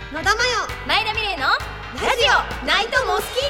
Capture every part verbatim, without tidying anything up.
野田真代前田美玲のラジオナイトモスキー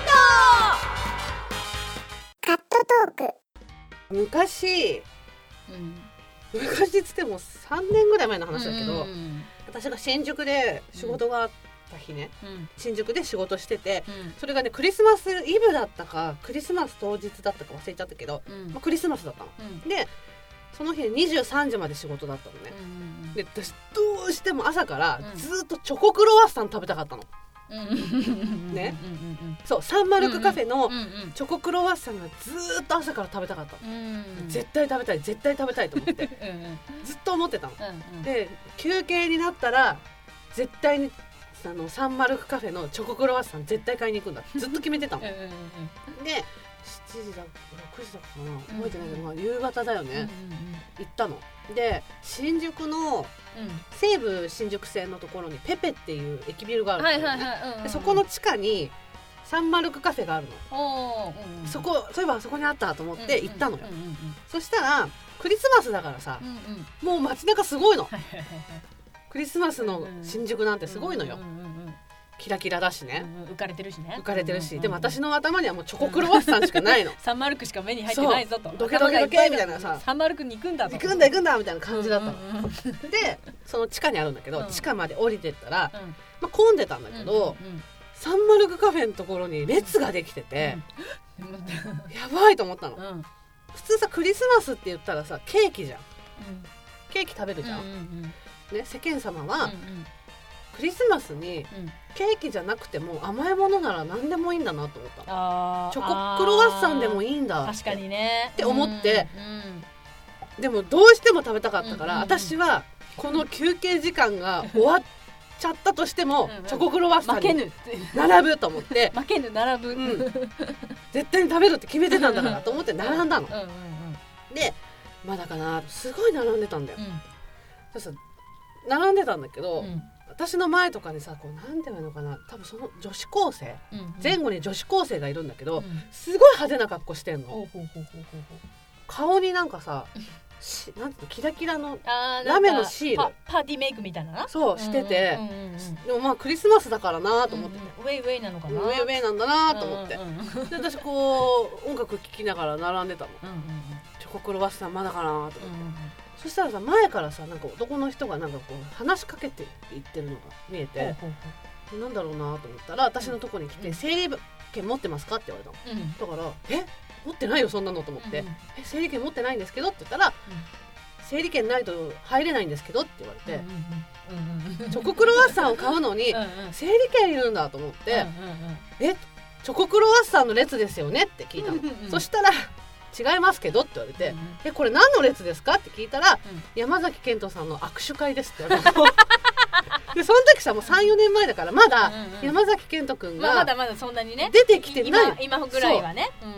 カットトーク。 昔、 うん、 昔つってもさんねんぐらい前の話だけど、 うんうん、 私が新宿で仕事があった日ね、 うん、 新宿で仕事してて、 うん、 それがねクリスマスイブだったかクリスマス当日だったか忘れちゃったけど、 うんまあ、クリスマスだったの、 うん、 でその日にじゅうさんじまで仕事だったのね、 うん、 で私どうしても朝からうんずっとチョコクロワッサン食べたかったの、 うんねうんうんそうサンマルクカフェのうんうんチョコクロワッサンがずっと朝から食べたかったの、 うん絶対食べたい絶対食べたいと思ってうんうんずっと思ってたのうんで休憩になったら絶対にあのサンマルクカフェのチョコクロワッサン絶対買いに行くんだずっと決めてたのうんうんでしちじだろくじだったかな覚えてないけど、まあ、夕方だよね、行ったので新宿の西武新宿線のところにペペっていう駅ビルがあるんだよね、 はいはいはい、うんうん、 でそこの地下にサンマルクカフェがあるの、 おー、うんうん、 そこそういえばそこにあったと思って行ったのよ、 うんうんうんうん、 そしたらクリスマスだからさ、 うんうん、 もう街中すごいのはいはいはいはい、 クリスマスの新宿なんてすごいのよ、 うんうんうんうん、 キラキラだしね、 うんうん、浮かれてるしね浮かれてるし、 うんうんうん、 でも私の頭にはもうチョコクロワッサンしかないのサンマルクしか目に入ってないぞと、 ドケドケドケみたいなさ、 サンマルクに行くんだと、 行くんだ行くんだみたいな感じだったの、 うんうんうん、 でその地下にあるんだけど、 うん、 地下まで降りてったら、 うん、 まあ、混んでたんだけど、 うんうんうん、 サンマルクカフェのところに列ができてて、 うん、 やばいと思ったの、 うん、 普通さクリスマスって言ったらさケーキじゃん、ケーキ食べるじゃん、 うんうんうん、 ね、世間様は、 うんうん、 クリスマスにうん、 ケーキじゃなくても甘いものなら何でもいいんだなと思ったの。 あチョコクロワッサンでもいいんだって確かにねって思って、 うん、 でもどうしても食べたかったから、 うんうんうん、 私はこの休憩時間が終わっちゃったとしてもチョコクロワッサンに並ぶと思って負けぬ並ぶ、 うん、絶対に食べるって決めてたんだからと思って並んだの、 うんうんうん、 でまだかなすごい並んでたんだよ、 うん、 そしたら並んでたんだけど、 うん、 私の前とかにさこうなんていうのかな多分その女子高生、 うんうん、 前後に女子高生がいるんだけど、 うん、 すごい派手な格好してんの、 ほうほうほうほうほう顔になんかさしなんていうのキラキラのあラメのシールパ, パーティーメイクみたいななそうしてて、 うんうんうんうん、 でもまあクリスマスだからなと思ってて、 うんうん、ウェイウェイなのかな、 ウェイウェイなんだなと思って、 うんうんうん、 で私こう音楽聴きながら並んでたの、 うんうんうん、 チョコクロワッサンまだかなと思って、 うんうんうん、 そしたらさ前からさなんか男の人がなんかこう話しかけていってるのが見えて、 ほうほうほなんだろうなと思ったら私のとこに来て、 うん、 整理券持ってますかって言われたの、 うん、 だからえ持ってないよそんなのと思って、 うんうん、 え整理券持ってないんですけどって言ったら、うん、整理券ないと入れないんですけどって言われて、 うんうんうん、 チョコクロワッサンを買うのにうん、うん、 整理券いるんだと思って、 うんうんうん、 えチョコクロワッサンの列ですよねって聞いたの、 うんうんうん、 そしたら違いますけどって言われて、 うんうん、 えこれ何の列ですかって聞いたら、 うん、 山崎賢人さんの握手会ですって言われたのでその時さもう さん,よ 年前だからまだ山崎賢人くんまあ、まがだまだそんなにね出てきてない、 今、今ぐらいはね、うんうん、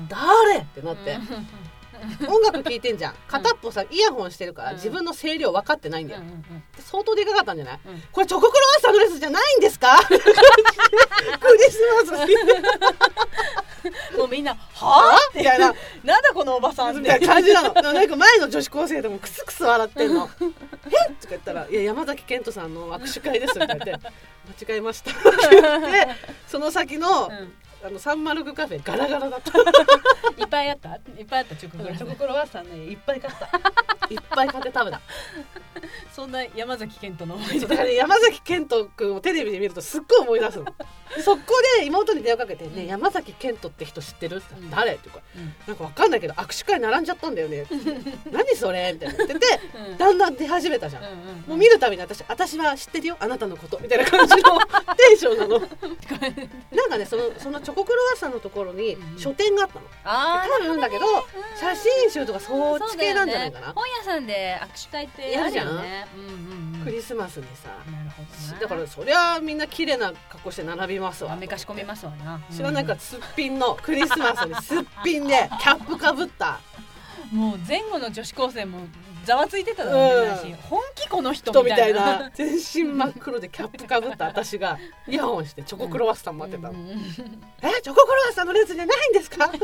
誰ってなって、 うん、 音楽聴いてんじゃん片っぽさイヤホンしてるから、うん、自分の声量分かってないんだよ、うんうんうん、相当でかかったんじゃない、うん、これチョコクロワッサンの列じゃないんですかクリスマスもうみんなはぁみたいななんだこのおばさんみたいな感じなのなんか前の女子高生でもクスクス笑ってんのえっとか言ったらいや山崎賢人さんの握手会ですって言って間違えましたって言ってその先の、うん、あのサンマルクカフェガラガラだったいっぱいあったいっぱいあったチョコクロワッサン、 チョコクロワッサンねいっぱい買ったいっぱい買って食べたそんな山崎賢人の思い出だから、ね、山崎賢人くんをテレビで見るとすっごい思い出すのそこで妹に電話かけて、ね、山崎賢人って人知ってるって、うん、誰って言うから、うん、なんかわかんないけど握手会並んじゃったんだよね何それみたいな言ってて、うん、だんだん出始めたじゃん、うんうんうん、もう見るたびに私私は知ってるよあなたのことみたいな感じのテンションなのなんかねその、そのチョコクロワッサンのところに書店があったの、 あ多分だけど写真集とかそっち系なんじゃないかな、 ね、本屋さんで握手会ってあるよね、うんうんうん、 クリスマスにさなるほどなだからそりゃみんな綺麗な格好して並びますわめかし込みますわな、 知らないからすっぴんのクリスマスにすっぴんでキャップかぶったもう前後の女子高生もざわついてただろうね、うん、本気この人みたいな、 みたいな全身真っ黒でキャップかぶった私がイヤホンしてチョコクロワッサン待ってたの、うんうんうん、えチョコクロワッサンの列じゃないんですか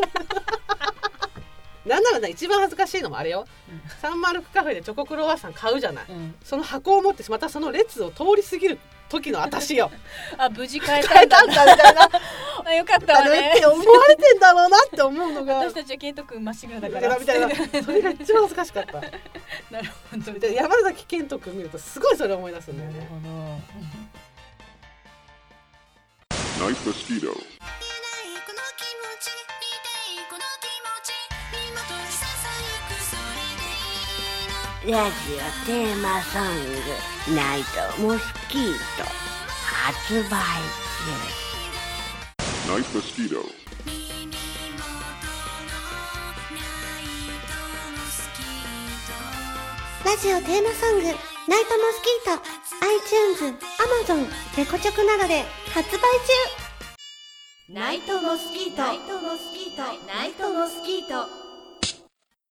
なんならね一番恥ずかしいのもあれよ、うん、サンマルクカフェでチョコクロワッサン買うじゃない、うん、その箱を持ってまたその列を通り過ぎるっ時の私よあ無事変え変えたんだみたいなあよかったわねって思われてんだろうなって思うのが私たちは健人君まっしぐらだからみたいなそれが一番恥ずかしかったなるほどで山崎健人君見るとすごいそれ思い出すんだよね。 ナイスモスキート。 ラジオテーマソングナイトモスキート発売中。 ナイスモスキート。 ラジオテーマソングナイトモスキート iTunes、Amazon、レコチョクなどで発売中。 ナイトモスキートナイトモスキートナイトモスキート